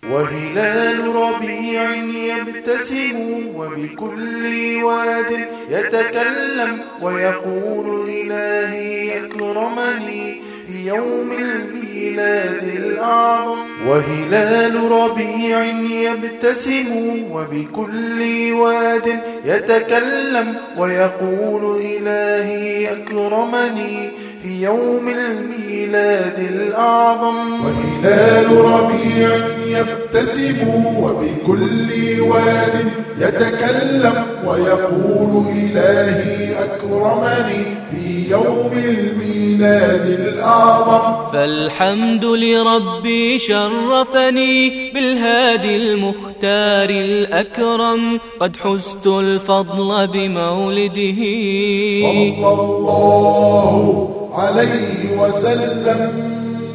وهلال ربيع يبتسم وبكل واد يتكلم ويقول إلهي أكرمني في يوم الميلاد الأعظم. وهلال ربيع يبتسم وبكل واد يتكلم ويقول إلهي أكرمني في يوم الميلاد الأعظم. وهلال ربيع يبتسم وبكل واد يتكلم ويقول إلهي أكرمني في يوم الميلاد الأعظم. فالحمد لربي شرفني بالهادي المختار الأكرم، قد حزت الفضل بمولده صلى الله عليه وسلم.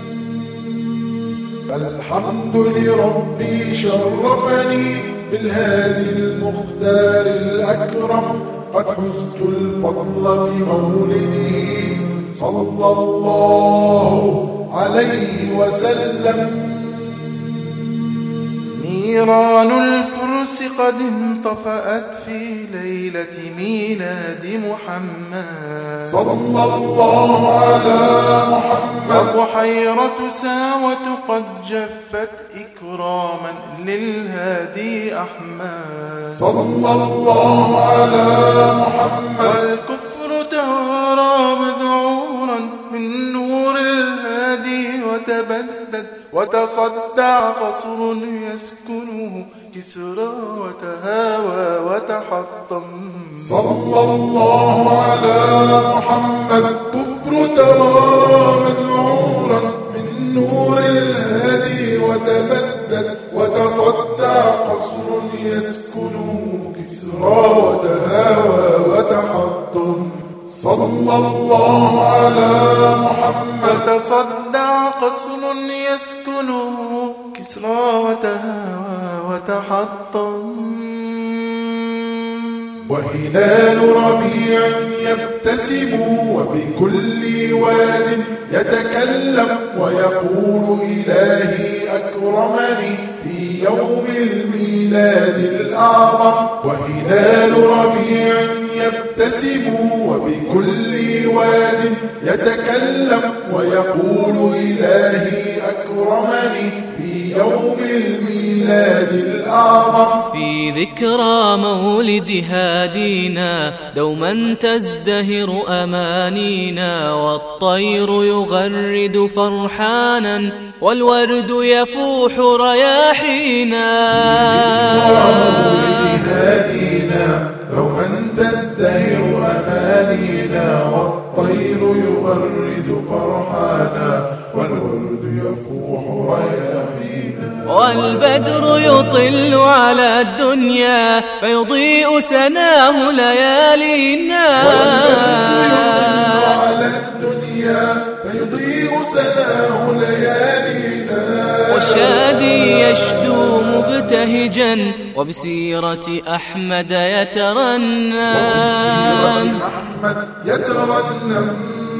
الحمد لربي شرفني بالهادي المختار الأكرم، قد حزت الفضل بمولده صلى الله عليه وسلم. نيران الفرس قد انطفأت في ليلة ميلاد محمد صلى الله على محمد. وبحيرة ساوة قد جفت إكراما للهادي أحمد صلى الله على محمد. والكفر توارى مذعورا من نور الهادي وتبدد، وتصدع قصر يسكنه كسرى وتهاوى وتحطم صلى الله على محمد. كفر توارى مذعورا من نور الهادي وتبدد، وتصدع قصر يسكنه كسرى وتهاوى وتحطم صلى الله على محمد. وتصدع قصر يسكنه كسرى وتهاوى وتحطم. وهلال ربيع يبتسم وبكل واد يتكلم ويقول إلهي أكرمني في يوم الميلاد الأعظم. وهلال ربيع يبتسم وبكل واد يتكلم ويقول إلهي أكرمني في يوم الميلاد الأعظم. في ذكرى مولد هادينا دوما تزدهر أمانينا، والطير يغرد فرحانا والورد يفوح رياحينا. مولد هادينا دوما تزدهر أمانينا، والطير يغرد فرحانا والورد يفوح رياحينا. والبدر يطل على الدنيا فيضيء سناه ليالينا. على الدنيا فيضيء سناه ليالينا. والشادي يشدو مبتهجا وبسيرة أحمد يترنم. أحمد يترنم.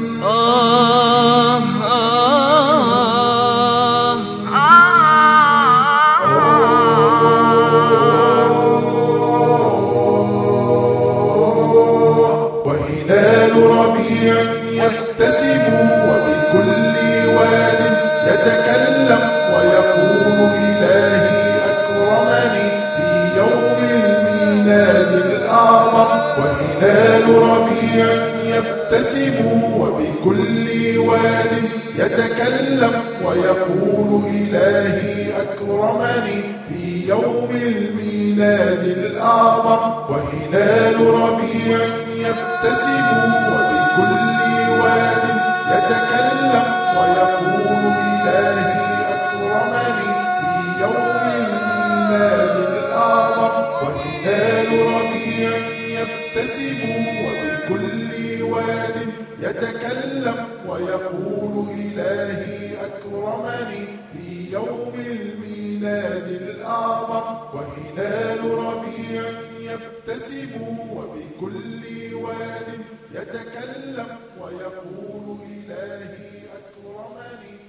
وهلال ربيع يبتسم وبكل واد يتكلم ويقول إلهي أكرمني في يوم الميلاد الأعظم. وهلال ربيع يبتسم وبكل واد يتكلم ويقول إلهي أكرمني في يوم الميلاد الأعظم. وهلال ربيع يبتسم وبكل واد يتكلم ويقول إلهي أكرمني في يوم الميلاد الأعظم. وهلال ربيع يبتسم وبكل واد يتكلم ويقول إلهي أكرمني في يوم الميلاد الأعظم. وهلال ربيع يبتسم وبكل واد يتكلم ويقول إلهي أكرمني